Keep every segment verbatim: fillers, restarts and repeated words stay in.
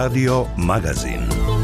Radio Magazin.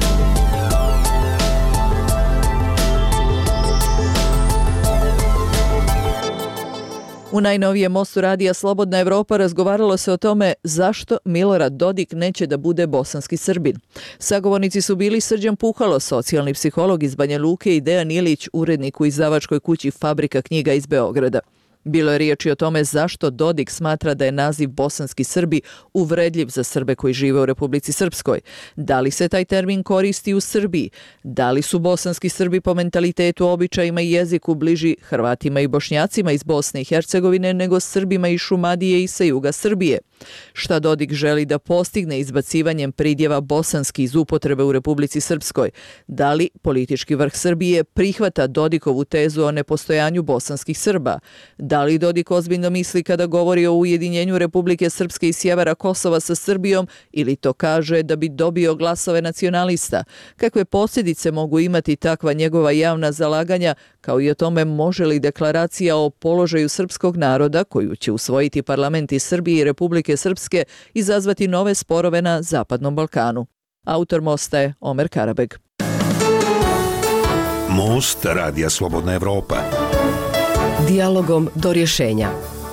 U najnovijem mostu radija Slobodna Evropa razgovaralo se o tome zašto Milorad Dodik neće da bude bosanski Srbin. Sagovornici su bili Srđan Puhalo, socijalni psiholog iz Banja Luke, i Dejan Ilić, urednik u izdavačkoj kući Fabrika knjiga iz Beograda. Bilo je riječi o tome zašto Dodik smatra da je naziv bosanski Srbi uvredljiv za Srbe koji žive u Republici Srpskoj. Da li se taj termin koristi u Srbiji? Da li su bosanski Srbi po mentalitetu, običajima i jeziku bliži Hrvatima i Bošnjacima iz Bosne i Hercegovine nego Srbima iz Šumadije i sa juga Srbije? Šta Dodik želi da postigne izbacivanjem pridjeva bosanski iz upotrebe u Republici Srpskoj? Da li politički vrh Srbije prihvata Dodikovu tezu o nepostojanju bosanskih Srba? Da li Dodik ozbiljno misli kada govori o ujedinjenju Republike Srpske i sjevera Kosova sa Srbijom ili to kaže da bi dobio glasove nacionalista? Kakve posljedice mogu imati takva njegova javna zalaganja, kao i o tome može li deklaracija o položaju srpskog naroda, koju će usvojiti parlamenti Srbije i Republike Srpske, izazvati nove sporove na Zapadnom Balkanu? Autor mosta je Omer Karabeg. Most radija Slobodna Evropa. Dijalogom do rješenja.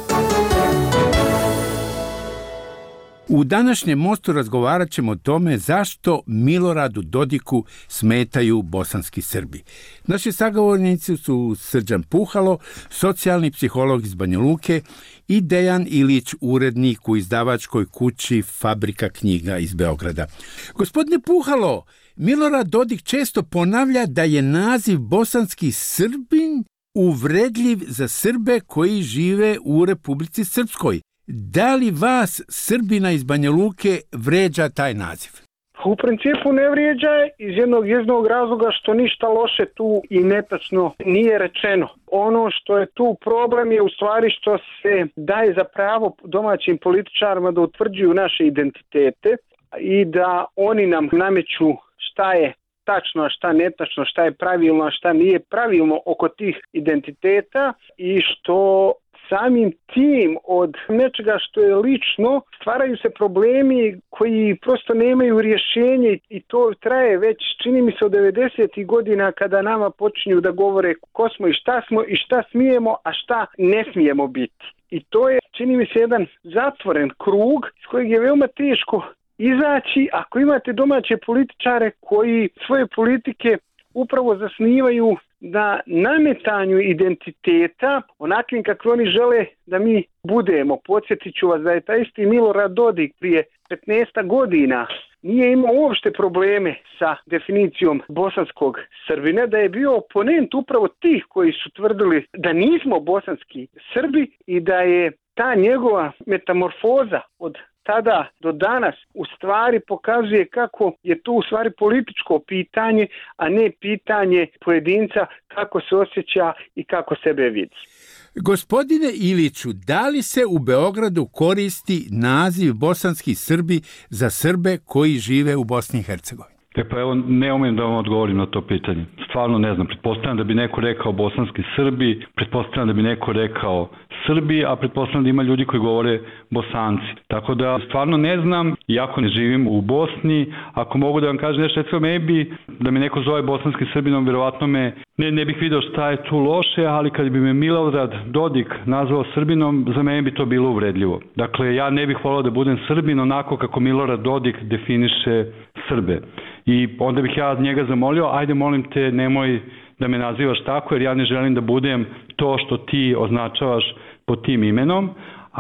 U današnjem mostu razgovarat ćemo o tome zašto Miloradu Dodiku smetaju bosanski Srbi. Naši sagovornici su Srđan Puhalo, socijalni psiholog iz Banja Luke, i Dejan Ilić, urednik u izdavačkoj kući Fabrika knjiga iz Beograda. Gospodine Puhalo, Milorad Dodik često ponavlja da je naziv bosanski Srbin uvredljiv za Srbe koji žive u Republici Srpskoj. Da li vas, Srbina iz Banja Luke, vređa taj naziv? U principu ne vrijeđa iz jednog jednog razloga što ništa loše tu i netačno nije rečeno. Ono što je tu problem je u stvari što se daje za pravo domaćim političarima da utvrđuju naše identitete i da oni nam nameću šta je tačno, a šta netačno, šta je pravilno, a šta nije pravilno oko tih identiteta, i što samim tim od nečega što je lično stvaraju se problemi koji prosto nemaju rješenje, i to traje već, čini mi se, od devedesetih godina kada nama počinju da govore ko smo i šta smo i šta smijemo, a šta ne smijemo biti. I to je, čini mi se, jedan zatvoren krug iz kojeg je veoma teško izaći ako imate domaće političare koji svoje politike upravo zasnivaju na nametanju identiteta onakvim kakvi oni žele da mi budemo. Podsjetit ću vas da je taj isti Milorad Dodik prije petnaest godina nije imao uopšte probleme sa definicijom bosanskog Srbina, da je bio oponent upravo tih koji su tvrdili da nismo bosanski Srbi i da je ta njegova metamorfoza od tada do danas u stvari pokazuje kako je to u stvari političko pitanje, a ne pitanje pojedinca kako se osjeća i kako sebe vidi. Gospodine Iliću, da li se u Beogradu koristi naziv bosanski Srbi za Srbe koji žive u Bosni i Hercegovini? E pa evo, ne umem da vam odgovorim na to pitanje. Stvarno ne znam, pretpostavljam da bi neko rekao bosanski Srbi, pretpostavljam da bi neko rekao Srbi, a pretpostavljam da ima ljudi koji govore Bosanci. Tako da stvarno ne znam, iako ne živim u Bosni, ako mogu da vam kažem nešto, recimo maybe da me neko zove bosanski Srbinom, vjerovatno me ne, ne bih video šta je tu loše, ali kad bi me Milorad Dodik nazvao Srbinom, za mene bi to bilo uvredljivo. Dakle, ja ne bih volao da budem Srbin onako kako Milorad Dodik definiše Srbe. I onda bih ja njega zamolio, ajde molim te, nemoj da me nazivaš tako, jer ja ne želim da budem to što ti označavaš pod tim imenom.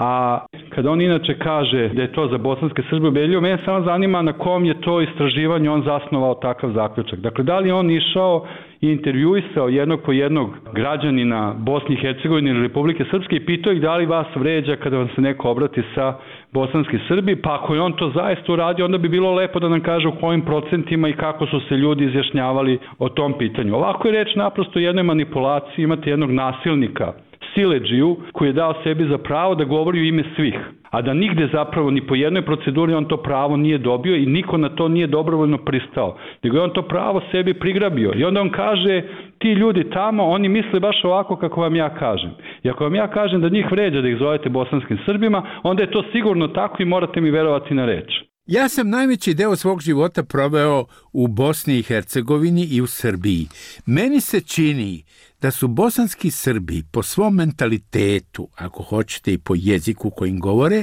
A kada on inače kaže da je to za bosanske Srbe ubedljivo, mene samo zanima na kom je to istraživanju on zasnovao takav zaključak. Dakle, da li on išao i intervjuisao jednog po jednog građanina Bosne i Hercegovine ili Republike Srpske i pitao ih da li vas vređa kada vam se neko obrati sa bosanski Srbi, pa ako je on to zaista uradio, onda bi bilo lepo da nam kaže u kojim procentima i kako su se ljudi izjašnjavali o tom pitanju. Ovako je reč naprosto o jednoj manipulaciji, imate jednog nasilnika, siledžiju, koji je dao sebi za pravo da govori u ime svih, a da nigde zapravo ni po jednoj proceduri on to pravo nije dobio i niko na to nije dobrovoljno pristao, nego je on to pravo sebi prigrabio. I onda on kaže, ti ljudi tamo, oni misle baš ovako kako vam ja kažem. I ako vam ja kažem da njih vređa da ih zovete bosanskim Srbima, onda je to sigurno tako i morate mi verovati na reč. Ja sam najveći deo svog života proveo u Bosni i Hercegovini i u Srbiji. Meni se čini da su bosanski Srbi po svom mentalitetu, ako hoćete i po jeziku kojim govore,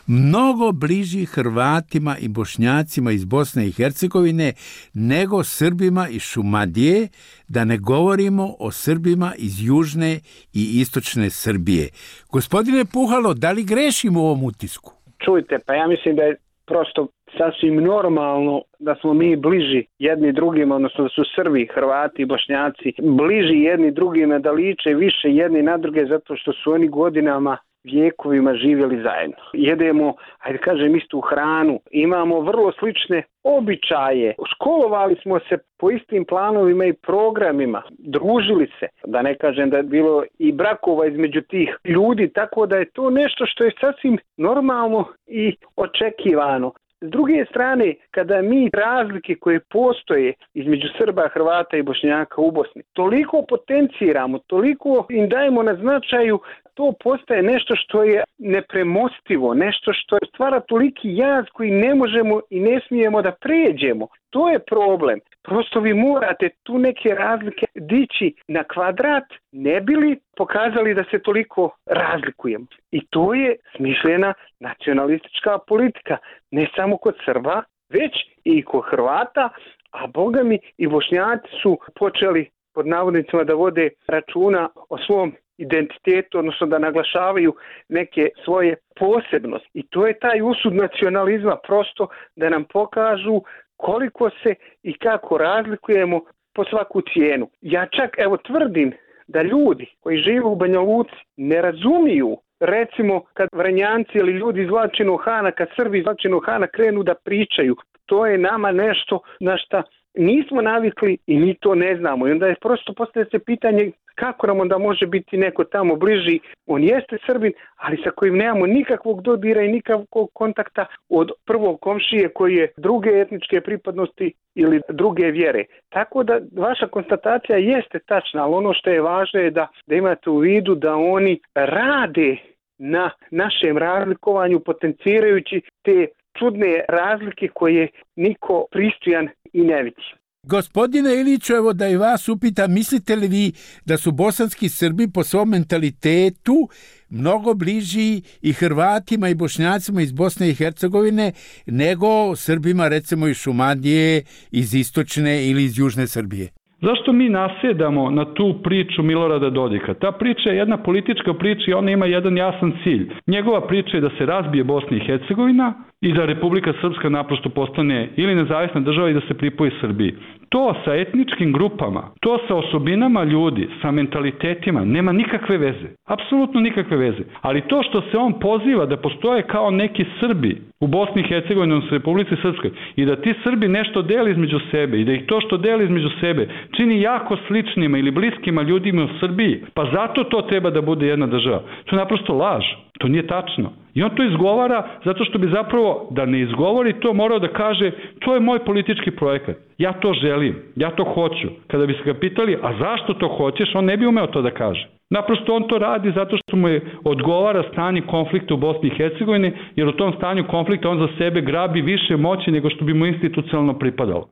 mnogo bliži Hrvatima i Bošnjacima iz Bosne i Hercegovine nego Srbima iz Šumadije, da ne govorimo o Srbima iz južne i istočne Srbije. Gospodine Puhalo, da li grešimo u ovom utisku? Čujte, pa ja mislim da je prosto sasvim normalno da smo mi bliži jedni drugima, odnosno da su Srbi, Hrvati i Bošnjaci bliži jedni drugima, da liče više jedni na druge zato što su oni godinama, vijekovima živjeli zajedno. Jedemo, ajde kažem, istu hranu, imamo vrlo slične običaje, školovali smo se po istim planovima i programima, družili se, da ne kažem da je bilo i brakova između tih ljudi, tako da je to nešto što je sasvim normalno i očekivano. S druge strane, kada mi razlike koje postoje između Srba, Hrvata i Bošnjaka u Bosni toliko potenciramo, toliko im dajemo na značaju, to postaje nešto što je nepremostivo, nešto što stvara toliki jaz koji ne možemo i ne smijemo da pređemo. To je problem. Prosto vi morate tu neke razlike dići na kvadrat, ne bi li pokazali da se toliko razlikujemo. I to je smišljena nacionalistička politika, ne samo kod Srba, već i kod Hrvata, a boga mi i Bošnjaci su počeli pod navodnicima da vode računa o svom identitetu, odnosno da naglašavaju neke svoje posebnosti. I to je taj usud nacionalizma, prosto da nam pokažu koliko se i kako razlikujemo po svaku cijenu. Ja čak evo tvrdim da ljudi koji žive u Banja Luci ne razumiju, recimo kad Vranjanci ili ljudi iz Vlačinog Hana, kad Srbi iz Vlačinog Hana krenu da pričaju, to je nama nešto na šta nismo navikli i mi to ne znamo. I onda je prosto postavlja se pitanje kako nam onda može biti neko tamo bliži. On jeste Srbin, ali sa kojim nemamo nikakvog dodira i nikakvog kontakta od prvog komšije koji je druge etničke pripadnosti ili druge vjere. Tako da vaša konstatacija jeste tačna, ali ono što je važno je da, da imate u vidu da oni rade na našem razlikovanju, potencirajući te čudne razlike koje niko pristojan i ne vidi. Gospodine Iliću, evo da i vas upitam, mislite li vi da su bosanski Srbi po svom mentalitetu mnogo bliži i Hrvatima i Bošnjacima iz Bosne i Hercegovine nego Srbima recimo iz Šumadije, iz istočne ili iz južne Srbije? Zašto mi nasjedamo na tu priču Milorada Dodika? Ta priča je jedna politička priča i ona ima jedan jasan cilj. Njegova priča je da se razbije Bosna i Hercegovina i da Republika Srpska naprosto postane ili nezavisna država i da se pripoji Srbiji. To sa etničkim grupama, to sa osobinama ljudi, sa mentalitetima nema nikakve veze. Apsolutno nikakve veze. Ali to što se on poziva da postoje kao neki Srbi u Bosni i Hercegovini, odnosno Republici Srpskoj, i da ti Srbi nešto deli između sebe i da ih to što deli između sebe čini jako sličnima ili bliskima ljudima u Srbiji, pa zato to treba da bude jedna država. To je naprosto laž. To nije tačno. I on to izgovara zato što bi zapravo, da ne izgovori to, morao da kaže to je moj politički projekat. Ja to želim, ja to hoću. Kada bi se ga pitali, a zašto to hoćeš, on ne bi umeo to da kaže. Naprosto on to radi zato što mu je odgovara stanje konflikta u Bosni i Hercegovini, jer u tom stanju konflikta on za sebe grabi više moći nego što bi mu institucionalno pripadalo.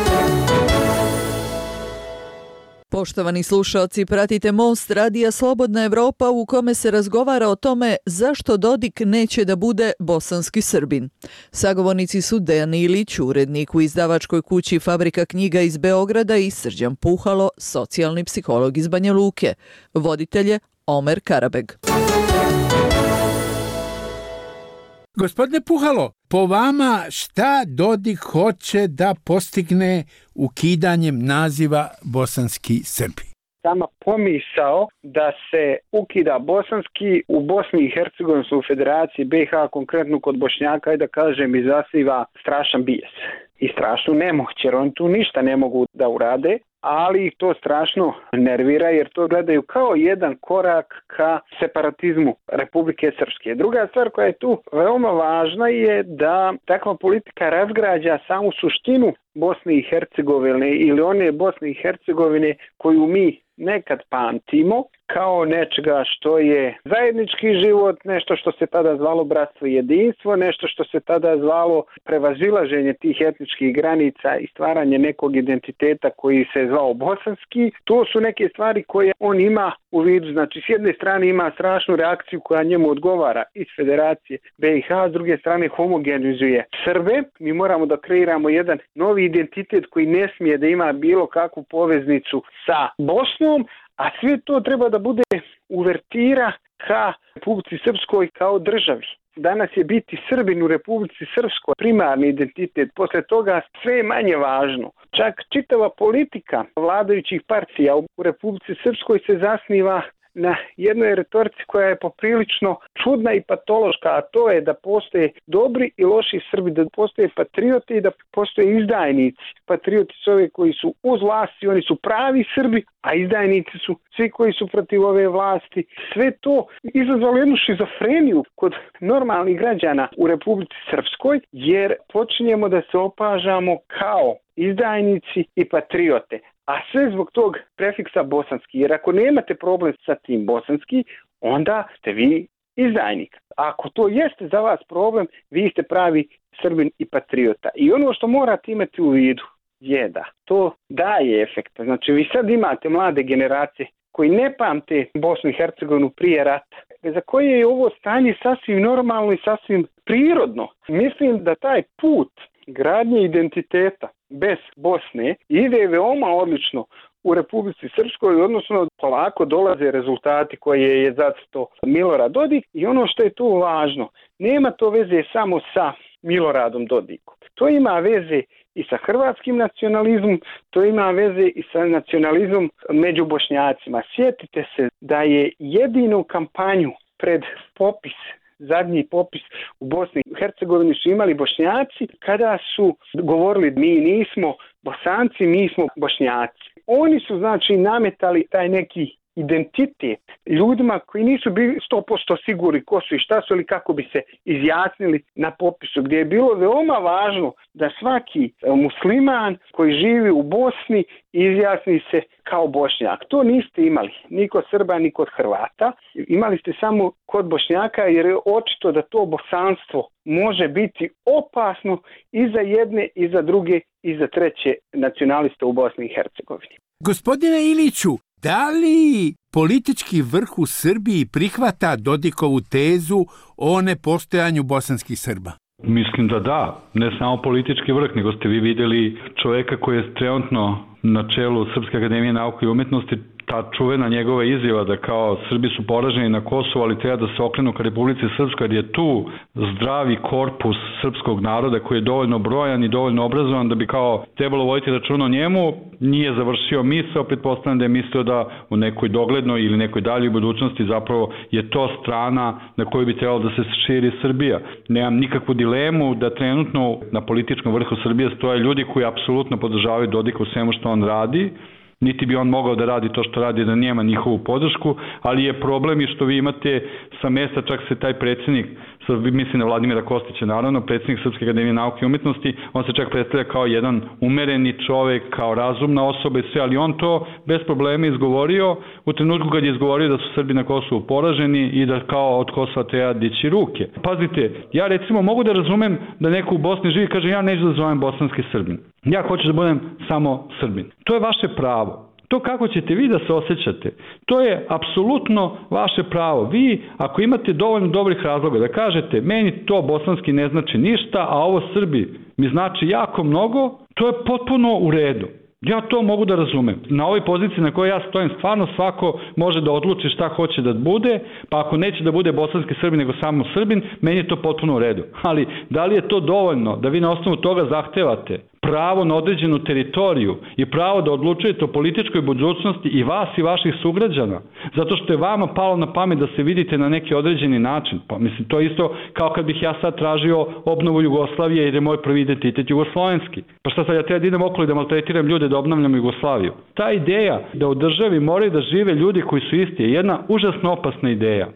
Poštovani slušalci, pratite Most radija Slobodna Evropa u kome se razgovara o tome zašto Dodik neće da bude bosanski Srbin. Sagovornici su Dejan Ilić, urednik u izdavačkoj kući Fabrika knjiga iz Beograda, i Srđan Puhalo, socijalni psiholog iz Banja Luke. Voditelj je Omer Karabeg. Gospodine Puhalo, po vama šta Dodik hoće da postigne ukidanjem naziva bosanski Srbi? Sama pomisao da se ukida bosanski u Bosni i Hercegovini, u Federaciji B i H, konkretno kod Bošnjaka, i da kažem, izaziva strašan bijes i strašnu nemoć, jer oni tu ništa ne mogu da urade, ali ih to strašno nervira jer to gledaju kao jedan korak ka separatizmu Republike Srpske. Druga stvar koja je tu veoma važna je da takva politika razgrađa samu suštinu Bosne i Hercegovine ili one Bosne i Hercegovine koju mi nekad pamtimo kao nečega što je zajednički život, nešto što se tada zvalo bratstvo i jedinstvo, nešto što se tada zvalo prevazilaženje tih etničkih granica i stvaranje nekog identiteta koji se zvao bosanski. To su neke stvari koje on ima u vidu. Znači, s jedne strane ima strašnu reakciju koja njemu odgovara iz Federacije be i ha, s druge strane homogenizuje Srbe. Mi moramo da kreiramo jedan novi identitet koji ne smije da ima bilo kakvu poveznicu sa Bosnom, a sve to treba da bude uvertira ka Republici Srpskoj kao državi. Danas je biti Srbin u Republici Srpskoj primarni identitet, posle toga sve je manje važno. Čak čitava politika vladajućih partija u Republici Srpskoj se zasniva na jednoj retorici koja je poprilično čudna i patološka, a to je da postoje dobri i loši Srbi, da postoje patrioti i da postoje izdajnici. Patrioti su ovi koji su uz vlasti, oni su pravi Srbi, a izdajnici su svi koji su protiv ove vlasti. Sve to izazvalo jednu šizofreniju kod normalnih građana u Republici Srpskoj, jer počinjemo da se opažamo kao izdajnici i patriote. A sve zbog tog prefiksa bosanski. Jer ako nemate problem sa tim bosanski, onda ste vi izdajnik. Ako to jeste za vas problem, vi ste pravi Srbin i patriota. I ono što morate imati u vidu je da to daje efekta. Znači, vi sad imate mlade generacije koji ne pamte Bosnu i Hercegovinu prije rata, za koje je ovo stanje sasvim normalno i sasvim prirodno. Mislim da taj put gradnje identiteta bez Bosne ide veoma odlično u Republici Srpskoj, odnosno polako dolaze rezultati koje je zacrtao Milorad Dodik. I ono što je tu važno, nema to veze samo sa Miloradom Dodikom. To ima veze i sa hrvatskim nacionalizmom, to ima veze i sa nacionalizmom među Bošnjacima. Sjetite se da je jedinu kampanju pred popis, zadnji popis u Bosni i Hercegovini su imali Bošnjaci kada su govorili mi nismo Bosanci, mi smo Bošnjaci. Oni su znači nametali taj neki identitet ljudima koji nisu bili sto posto sigurni ko su i šta su ili kako bi se izjasnili na popisu, gdje je bilo veoma važno da svaki musliman koji živi u Bosni izjasni se kao Bošnjak. To niste imali ni kod Srba ni kod Hrvata. Imali ste samo kod Bošnjaka jer je očito da to bosanstvo može biti opasno i za jedne i za druge i za treće nacionaliste u Bosni i Hercegovini. Gospodine Iliću, da li politički vrh u Srbiji prihvata Dodikovu tezu o nepostojanju bosanskih Srba? Mislim da da, ne samo politički vrh, nego ste vi vidjeli čovjeka koji je trenutno na čelu Srpske akademije nauke i umjetnosti, ta čuvena njegova izjava da kao Srbi su poraženi na Kosovu, ali treba da se okrenu ka Republici Srpskoj, jer je tu zdravi korpus srpskog naroda koji je dovoljno brojan i dovoljno obrazovan da bi kao trebalo voditi računa o njemu. Nije završio misao, pretpostavljam da je mislio da u nekoj doglednoj ili nekoj daljoj budućnosti zapravo je to strana na kojoj bi trebalo da se širi Srbija. Nemam nikakvu dilemu da trenutno na političkom vrhu Srbije stoje ljudi koji apsolutno podržavaju Dodika u svemu što on radi, niti bi on mogao da radi to što radi da nema njihovu podršku, ali je problem i što vi imate sa mesta, čak se taj predsjednik, mislim na Vladimira Kostića naravno, predsjednik Srpske akademije nauke i umjetnosti, on se čak predstavlja kao jedan umereni čovek, kao razumna osoba i sve, ali on to bez problema izgovorio u trenutku kad je izgovorio da su Srbi na Kosovu poraženi i da kao od Kosova treba dići ruke. Pazite, ja recimo mogu da razumem da neko u Bosni živi i kaže ja neću da zovem bosanski Srbin. Ja hoću da budem samo Srbin. To je vaše pravo. To kako ćete vi da se osjećate, to je apsolutno vaše pravo. Vi, ako imate dovoljno dobrih razloga da kažete meni to bosanski ne znači ništa, a ovo Srbi mi znači jako mnogo, to je potpuno u redu. Ja to mogu da razumem. Na ovoj poziciji na kojoj ja stojim, stvarno svako može da odluči šta hoće da bude, pa ako neće da bude bosanski Srbin nego samo Srbin, meni je to potpuno u redu. Ali da li je to dovoljno da vi na osnovu toga zahtevate pravo na određenu teritoriju i pravo da odlučujete o političkoj budućnosti i vas i vaših sugrađana, zato što je vama palo na pamet da se vidite na neki određeni način? Pa mislim, to je isto kao kad bih ja sad tražio obnovu Jugoslavije jer je moj prvi identitet jugoslovenski. Pa šta sad, ja treba da idem okolo i da maltretiram ljude da obnavljam Jugoslaviju? Ta ideja da u državi moraju da žive ljudi koji su isti je jedna užasno opasna ideja.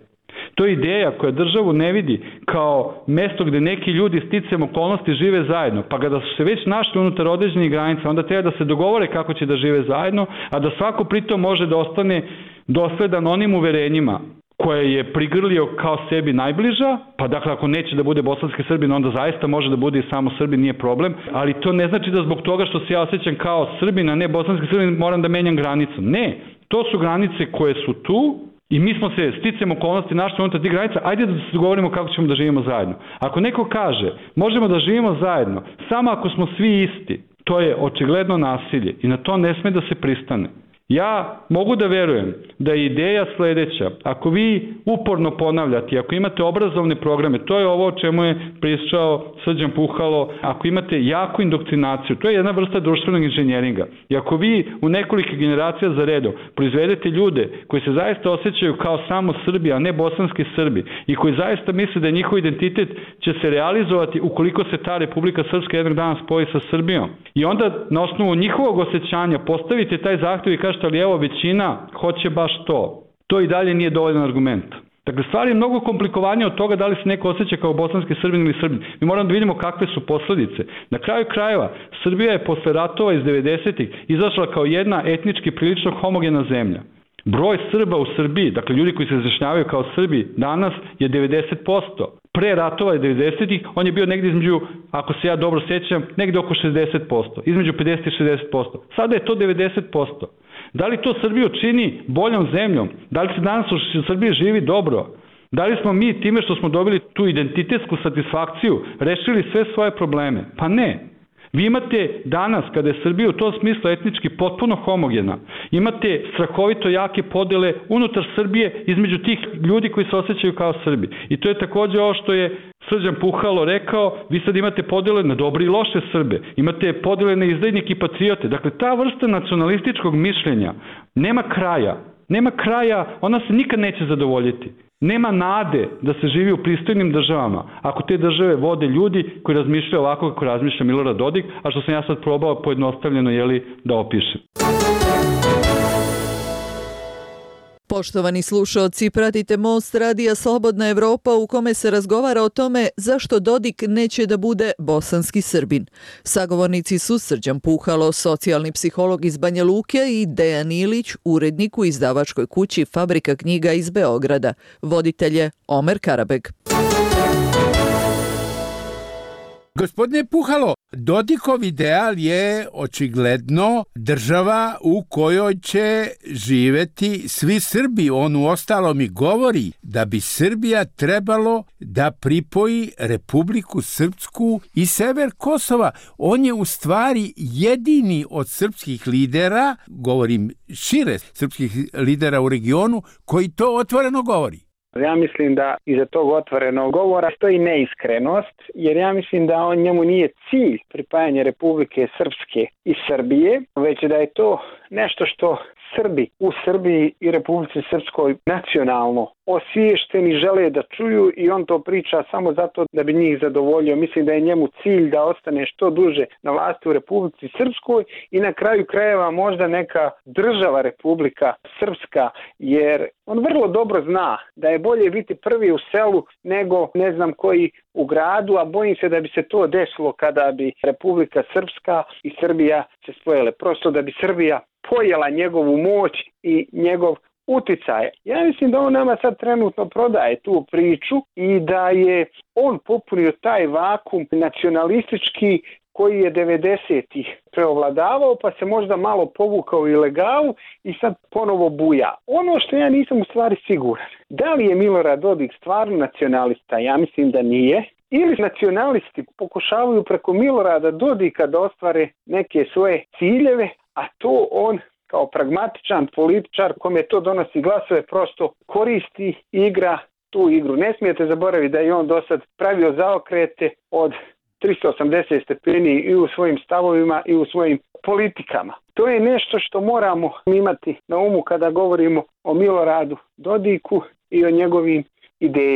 To je ideja koja državu ne vidi kao mesto gde neki ljudi sticajem okolnosti žive zajedno, pa kada su se već našli unutar određenih granica, onda treba da se dogovore kako će da žive zajedno, a da svako pritom može da ostane dosledan onim uverenjima koje je prigrlio kao sebi najbliža, pa dakle ako neće da bude bosanski Srbin, onda zaista može da bude i samo Srbin, nije problem, ali to ne znači da zbog toga što se ja osjećam kao Srbin, a ne bosanski Srbin, moram da menjam granicu. Ne, to su granice koje su tu i mi smo se sticajem okolnosti našli unutar tih granica, ajde da se dogovorimo kako ćemo da živimo zajedno. Ako neko kaže, možemo da živimo zajedno, samo ako smo svi isti, to je očigledno nasilje i na to ne sme da se pristane. Ja mogu da verujem da je ideja sledeća, ako vi uporno ponavljate, ako imate obrazovne programe, to je ovo o čemu je pričao Srđan Puhalo, ako imate jaku indoktrinaciju, to je jedna vrsta društvenog inženjeringa. I ako vi u nekoliko generacija za redom proizvedete ljude koji se zaista osjećaju kao samo Srbi, a ne bosanski Srbi, i koji zaista misle da njihov identitet će se realizovati ukoliko se ta Republika Srpska jednog dana spoji sa Srbijom. I onda na osnovu njihovog osjećanja postavite taj zahtev i kažete, ali evo većina hoće baš to. To i dalje nije dovoljan argument. Dakle, stvar je mnogo komplikovanija od toga da li se neko osjeća kao bosanski Srbin ili Srbin. Mi moramo da vidimo kakve su posledice. Na kraju krajeva, Srbija je posle ratova iz devedesetih izašla kao jedna etnički prilično homogena zemlja. Broj Srba u Srbiji, dakle ljudi koji se izjašnjavaju kao Srbi danas je devedeset posto. Pre ratova je devedesetih, on je bio negdje između, ako se ja dobro sjećam, negdje oko šezdeset posto, između pedeset i šezdeset posto. Sada je to devedeset posto. Da li to Srbiju čini boljom zemljom? Da li se danas u Srbiji živi dobro? Da li smo mi time što smo dobili tu identitetsku satisfakciju rešili sve svoje probleme? Pa ne. Vi imate danas, kada je Srbija u tom smislu etnički potpuno homogena, imate strahovito jake podele unutar Srbije između tih ljudi koji se osjećaju kao Srbi. I to je također ovo što je Srđan Puhalo rekao, vi sad imate podele na dobre i loše Srbe, imate podele na izdajnike i patriote. Dakle, ta vrsta nacionalističkog mišljenja nema kraja. Nema kraja, ona se nikad neće zadovoljiti. Nema nade da se živi u pristojnim državama ako te države vode ljudi koji razmišljaju ovako kako razmišlja Milorad Dodik, a što sam ja sad probao pojednostavljeno jeli, da opišem. Poštovani slušaoci, pratite Most radija Slobodna Evropa u kome se razgovara o tome zašto Dodik neće da bude bosanski Srbin. Sagovornici su Srđan Puhalo, socijalni psiholog iz Banja Luke, i Dejan Ilić, urednik u izdavačkoj kući Fabrika knjiga iz Beograda. Voditelj je Omer Karabeg. Gospodine Puhalo, Dodikov ideal je očigledno država u kojoj će živeti svi Srbi. On u ostalom i govori da bi Srbija trebalo da pripoji Republiku Srpsku i sever Kosova. On je u stvari jedini od srpskih lidera, govorim šire srpskih lidera u regionu, koji to otvoreno govori. Ja mislim da iza tog otvorenog govora stoji neiskrenost, jer ja mislim da on njemu nije cilj pripajanje Republike Srpske i Srbije, već da je to nešto što Srbi u Srbiji i Republici Srpskoj nacionalno osviješteni žele da čuju i on to priča samo zato da bi njih zadovoljio. Mislim da je njemu cilj da ostane što duže na vlasti u Republici Srpskoj i na kraju krajeva možda neka država Republika Srpska, jer on vrlo dobro zna da je bolje biti prvi u selu nego ne znam koji u gradu, a bojim se da bi se to desilo kada bi Republika Srpska i Srbija se spojile. Prosto da bi Srbija pojela njegovu moć i njegov uticaj. Ja mislim da on nama sad trenutno prodaje tu priču i da je on popunio taj vakum nacionalistički koji je devedesetih preovladavao, pa se možda malo povukao ilegalu i sad ponovo buja. Ono što ja nisam u stvari siguran, da li je Milorad Dodik stvarno nacionalista? Ja mislim da nije. Ili nacionalisti pokušavaju preko Milorada Dodika da ostvare neke svoje ciljeve, a to on kao pragmatičan političar kome to donosi glasove prosto koristi i igra tu igru. Ne smijete zaboraviti da je on do sad pravio zaokrete od tristo osamdeset stepeni i u svojim stavovima i u svojim politikama. To je nešto što moramo imati na umu kada govorimo o Miloradu Dodiku i o njegovim idejama.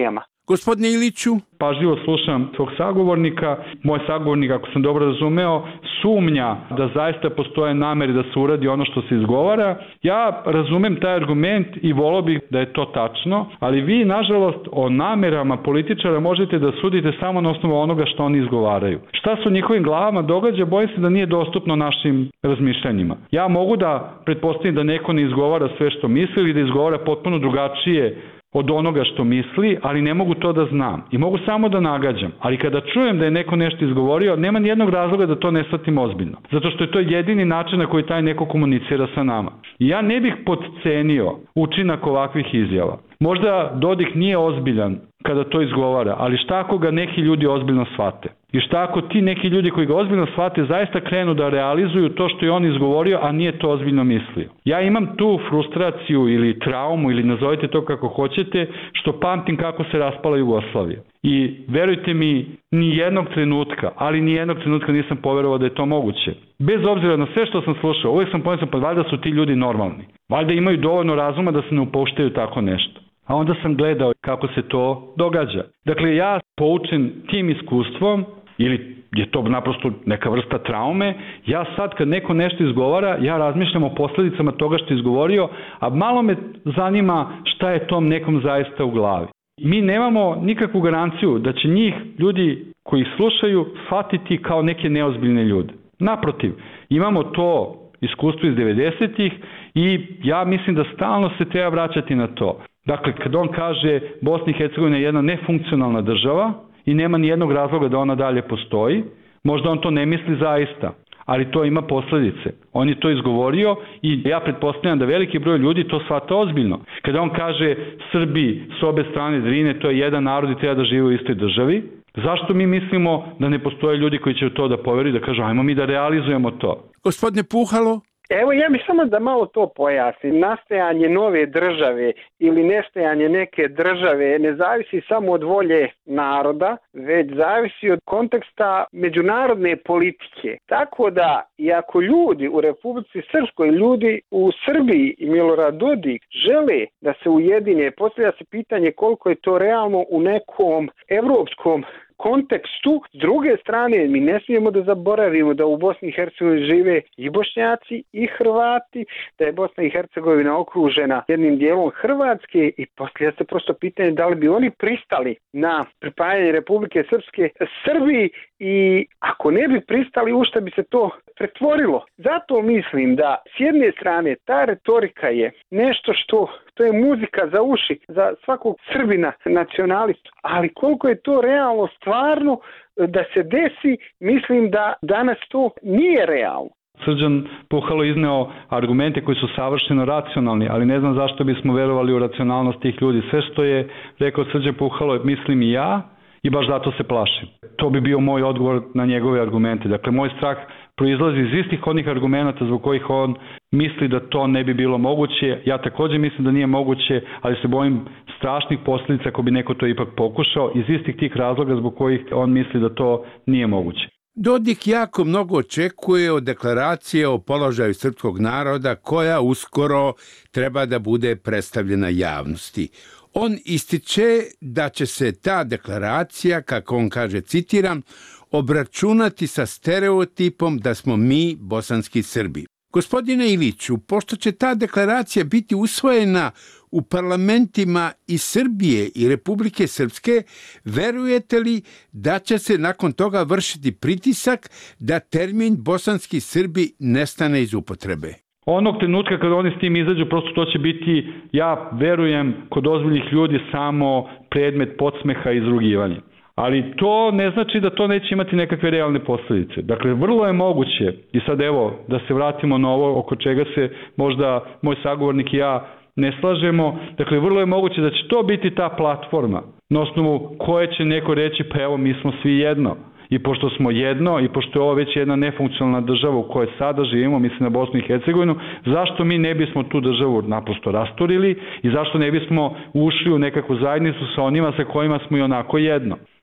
Gospodine Iliću? Pažljivo slušam svog sagovornika. Moj sagovornik, ako sam dobro razumeo, sumnja da zaista postoje nameri da se uradi ono što se izgovara. Ja razumem taj argument i volio bih da je to tačno, ali vi, nažalost, o namerama političara možete da sudite samo na osnovu onoga što oni izgovaraju. Šta se u njihovim glavama događa, bojim se da nije dostupno našim razmišljanjima. Ja mogu da pretpostavim da neko ne izgovara sve što misli ili da izgovara potpuno drugačije od onoga što misli, ali ne mogu to da znam. I mogu samo da nagađam. Ali kada čujem da je neko nešto izgovorio, nema nijednog razloga da to ne shvatim ozbiljno. Zato što je to jedini način na koji taj neko komunicira sa nama. I ja ne bih podcenio učinak ovakvih izjava. Možda Dodik nije ozbiljan kada to izgovara, ali šta ako ga neki ljudi ozbiljno shvate? I šta ako ti neki ljudi koji ga ozbiljno shvate zaista krenu da realizuju to što je on izgovorio, a nije to ozbiljno mislio? Ja imam tu frustraciju ili traumu, ili nazovite to kako hoćete, što pamtim kako se raspala Jugoslavija. I verujte mi, ni jednog trenutka, ali ni jednog trenutka nisam poverovao da je to moguće. Bez obzira na sve što sam slušao, uvijek sam pomislio, pa valjda su ti ljudi normalni. Valjda imaju dovoljno razuma da se ne upuštaju tako nešto. A onda sam gledao kako se to događa. Dakle, ja poučen tim iskustvom, ili je to naprosto neka vrsta traume, ja sad kad neko nešto izgovara, ja razmišljam o posljedicama toga što je izgovorio, a malo me zanima šta je tom nekom zaista u glavi. Mi nemamo nikakvu garanciju da će njih ljudi koji slušaju shvatiti kao neke neozbiljne ljude. Naprotiv, imamo to iskustvo iz devedesetih i ja mislim da stalno se treba vraćati na to. Dakle, kad on kaže Bosna i Hercegovina je jedna nefunkcionalna država i nema ni jednog razloga da ona dalje postoji, možda on to ne misli zaista, ali to ima posljedice. On je to izgovorio i ja pretpostavljam da veliki broj ljudi to shvata ozbiljno. Kada on kaže Srbi s obe strane Drine, to je jedan narod i treba da žive u istoj državi, zašto mi mislimo da ne postoje ljudi koji će u to da poveruju, da kažu ajmo mi da realizujemo to? Gospodine Puhalo? Evo, ja bih samo da malo to pojasnim. Nastajanje nove države ili nestajanje neke države ne zavisi samo od volje naroda, već zavisi od konteksta međunarodne politike. Tako da, i ako ljudi u Republici Srpskoj, ljudi u Srbiji i Milorad Dodik žele da se ujedine, postavlja se pitanje koliko je to realno u nekom evropskom kontekstu. S druge strane, mi ne smijemo da zaboravimo da u Bosni i Hercegovini žive i Bošnjaci i Hrvati, da je Bosna i Hercegovina okružena jednim dijelom Hrvatske i postavlja se prosto pitanje da li bi oni pristali na pripajanje Republike Srpske Srbiji i ako ne bi pristali, u šta bi se to pretvorilo. Zato mislim da s jedne strane ta retorika je nešto što to je muzika za uši za svakog Srbina nacionalistu, ali koliko je to realno stvarno da se desi, mislim da danas to nije realno. Srđan Puhalo izneo argumente koji su savršeno racionalni, ali ne znam zašto bismo verovali u racionalnost tih ljudi. Sve što je rekao Srđan Puhalo mislim i ja i baš zato se plašim. To bi bio moj odgovor na njegove argumente. Dakle, moj strah proizlazi iz istih onih argumenta zbog kojih on misli da to ne bi bilo moguće. Ja također mislim da nije moguće, ali se bojim strašnih posljedica ako bi neko to ipak pokušao iz istih tih razloga zbog kojih on misli da to nije moguće. Dodik jako mnogo očekuje od deklaracije o položaju srpskog naroda koja uskoro treba da bude predstavljena javnosti. On ističe da će se ta deklaracija, kako on kaže, citiram, obračunati sa stereotipom da smo mi bosanski Srbi. Gospodine Iliću, pošto će ta deklaracija biti usvojena u parlamentima i Srbije i Republike Srpske, verujete li da će se nakon toga vršiti pritisak da termin bosanski Srbi nestane iz upotrebe? Onog trenutka kada oni s tim izađu, prosto to će biti, ja verujem, kod ozbiljnih ljudi samo predmet podsmeha i izrugivanja. Ali to ne znači da to neće imati nekakve realne posljedice. Dakle, vrlo je moguće, i sad evo, da se vratimo na ovo oko čega se možda moj sagovornik i ja ne slažemo, dakle, vrlo je moguće da će to biti ta platforma na osnovu koje će neko reći, pa evo, mi smo svi jedno. I pošto smo jedno i pošto je ovo već jedna nefunkcionalna država u kojoj sada živimo, mislim na Bosnu i Hercegovinu, zašto mi ne bismo tu državu naprosto rasturili i zašto ne bismo ušli u nekakvu zajednicu sa onima sa kojima smo i onako jedno.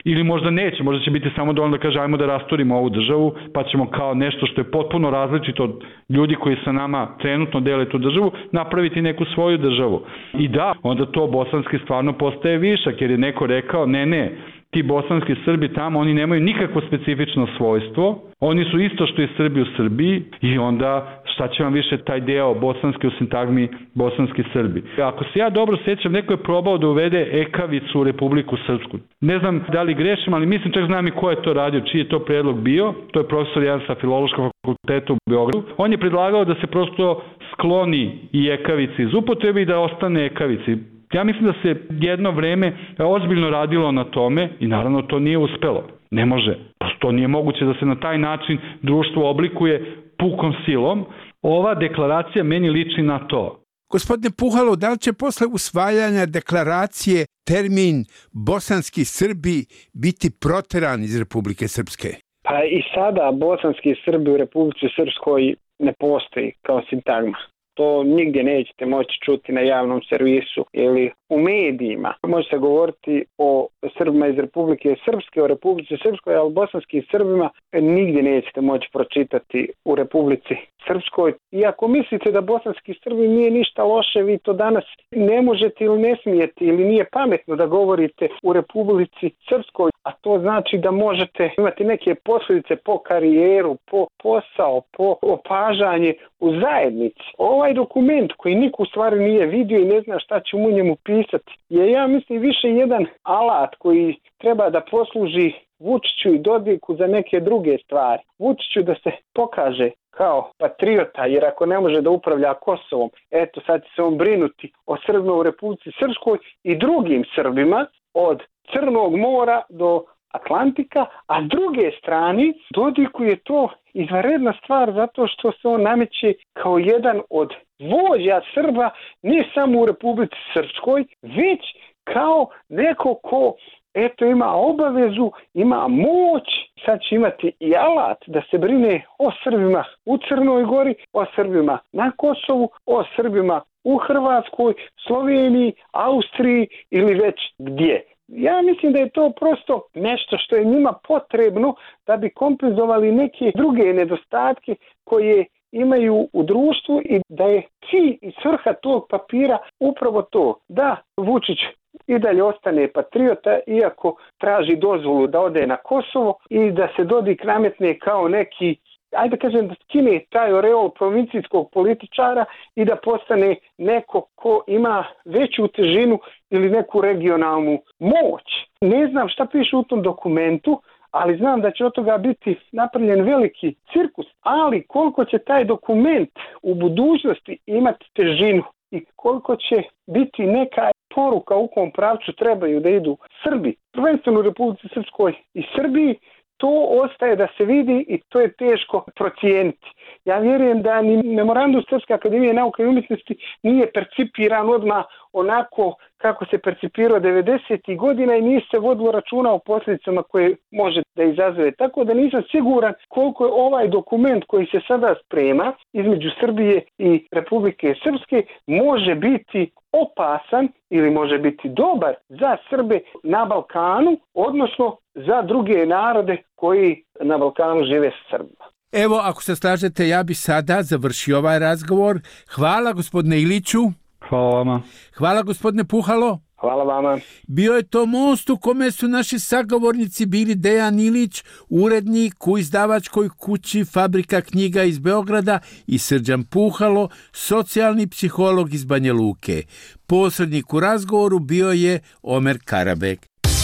Ili možda neće, možda će biti samo dovoljno da kaže ajmo da rasturimo ovu državu, pa ćemo kao nešto što je potpuno različito od ljudi koji sa nama trenutno dele tu državu, napraviti neku svoju državu. I da, onda to bosanski stvarno postaje višak, jer je neko rekao ne, ne, ti bosanski Srbi tamo, oni nemaju nikakvo specifično svojstvo, oni su isto što i Srbi u Srbiji i onda šta će vam više taj deo bosanski u sintagmi bosanski Srbi. Ako se ja dobro sjećam, neko je probao da uvede ekavicu u Republiku Srpsku. Ne znam da li grešim, ali mislim čak znam i ko je to radio, čiji je to predlog bio, to je profesor jedan sa Filološkog fakulteta u Beogradu. On je predlagao da se prosto skloni i ekavici iz upotrebe i da ostane ekavici. Ja mislim da se jedno vreme ozbiljno radilo na tome i naravno to nije uspelo. Ne može. To nije moguće da se na taj način društvo oblikuje pukom silom. Ova deklaracija meni liči na to. Gospodine Puhalo, da li će posle usvajanja deklaracije termin bosanski Srbi biti proteran iz Republike Srpske? Pa i sada bosanski Srbi u Republici Srpskoj ne postoji kao sintagma. To nigdje nećete moći čuti na javnom servisu ili u medijima. Može se govoriti o Srbima iz Republike Srpske, o Republici Srpskoj, ali bosanskim Srbima nigdje nećete moći pročitati u Republici Srpskoj. I ako mislite da bosanski Srbi nije ništa loše, vi to danas ne možete ili ne smijete ili nije pametno da govorite u Republici Srpskoj, a to znači da možete imati neke posljedice po karijeru, po posao, po opažanje u zajednici. Ovaj dokument koji niko u stvari nije vidio i ne zna šta će mu njemu pisati, je ja mislim više jedan alat koji treba da posluži Vučiću i Dodiku za neke druge stvari. Vučiću da se pokaže kao patriota, jer ako ne može da upravlja Kosovom, eto sad će se on brinuti o Srbima u Republici Srpskoj i drugim Srbima od Crnog mora do Atlantika, a s druge strane Dodiku je to izvanredna stvar zato što se on nameće kao jedan od vođa Srba ne samo u Republici Srpskoj, već kao neko ko eto ima obavezu, ima moć, sad će imati i alat da se brine o Srbima u Crnoj Gori, o Srbima na Kosovu, o Srbima u Hrvatskoj, Sloveniji, Austriji ili već gdje. Ja mislim da je to prosto nešto što je njima potrebno da bi kompenzovali neke druge nedostatke koje imaju u društvu i da je cilj i svrha tog papira upravo to da Vučić i dalje ostane patriota iako traži dozvolu da ode na Kosovo i da se Dodik nametne kao neki, ajde da kažem, da skine taj oreol provincijskog političara i da postane neko ko ima veću težinu ili neku regionalnu moć. Ne znam šta piše u tom dokumentu, ali znam da će od toga biti napravljen veliki cirkus, ali koliko će taj dokument u budućnosti imati težinu i koliko će biti neka poruka u kom pravcu trebaju da idu Srbi, prvenstveno u Republici Srpskoj i Srbiji, to ostaje da se vidi i to je teško procijeniti. Ja vjerujem da ni memorandum Srpske akademije nauke i umjetnosti nije percipiran odmah onako kako se percipirao devedesetih godina i nije se vodilo računa o posljedicama koje može da izazove. Tako da nisam siguran koliko je ovaj dokument koji se sada sprema između Srbije i Republike Srpske može biti opasan ili može biti dobar za Srbe na Balkanu, odnosno za druge narode koji na Balkanu žive s Srbima. Evo, ako se slažete, ja bi sada završio ovaj razgovor. Hvala gospodine Iliću. Hvala vama. Hvala gospodine Puhalo. Hvala vama. Bio je to most u kome su naši sagovornici bili Dejan Ilić, urednik u izdavačkoj kući Fabrika knjiga iz Beograda, i Srđan Puhalo, socijalni psiholog iz Banja Luke. Posrednik u razgovoru bio je Omer Karabek.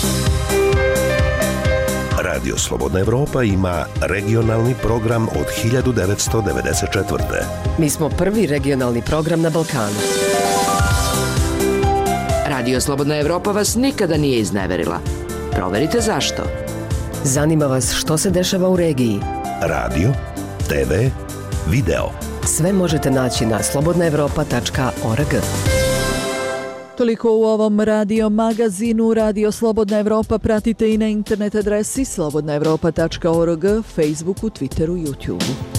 Radio Slobodna Evropa ima regionalni program od hiljadu devetsto devedeset četvrte. Mi smo prvi regionalni program na Balkanu. Radio Slobodna Evropa vas nikada nije izneverila. Proverite zašto. Zanima vas što se dešava u regiji. Radio, te ve, video. Sve možete naći na slobodna evropa tačka org. Toliko u ovom radio magazinu. Radio Slobodna Evropa pratite i na internet adresi slobodna evropa tačka org, Facebooku, Twitteru, YouTubeu.